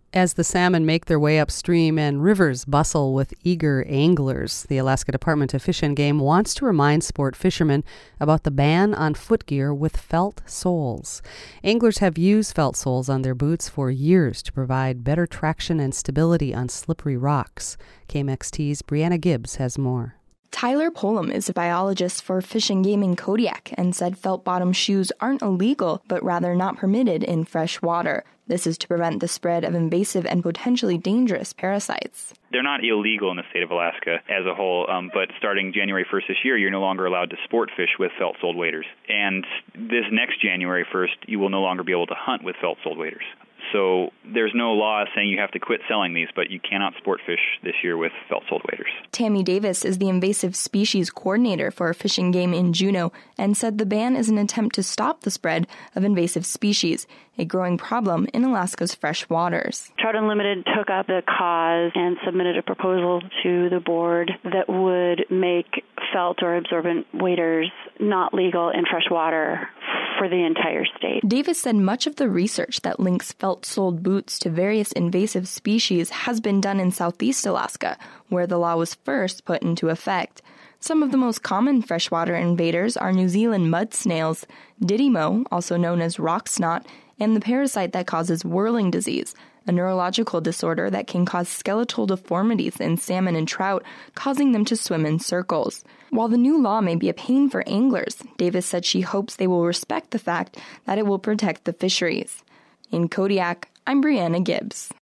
As the salmon make their way upstream and rivers bustle with eager anglers, the Alaska Department of Fish and Game wants to remind sport fishermen about the ban on footgear with felt soles. Anglers have used felt soles on their boots for years to provide better traction and stability on slippery rocks. KMXT's Brianna Gibbs has more. Tyler Polam is a biologist for Fish and Game in Kodiak and said felt-bottom shoes aren't illegal, but rather not permitted in fresh water. This is to prevent the spread of invasive and potentially dangerous parasites. They're not illegal in the state of Alaska as a whole, but starting January 1st this year, you're no longer allowed to sport fish with felt-soled waders. And this next January 1st, you will no longer be able to hunt with felt-soled waders. So there's no law saying you have to quit selling these, but you cannot sport fish this year with felt-soled waders. Tammy Davis is the invasive species coordinator for Fish and Game in Juneau and said the ban is an attempt to stop the spread of invasive species, a growing problem in Alaska's fresh waters. Trout Unlimited took up the cause and submitted a proposal to the board that would make felt or absorbent waders not legal in fresh water for the entire state. Davis said much of the research that links felt-soled boots to various invasive species has been done in southeast Alaska, where the law was first put into effect. Some of the most common freshwater invaders are New Zealand mud snails, didymo, also known as rock snot, and the parasite that causes whirling disease, a neurological disorder that can cause skeletal deformities in salmon and trout, causing them to swim in circles. While the new law may be a pain for anglers, Davis said she hopes they will respect the fact that it will protect the fisheries. In Kodiak, I'm Brianna Gibbs.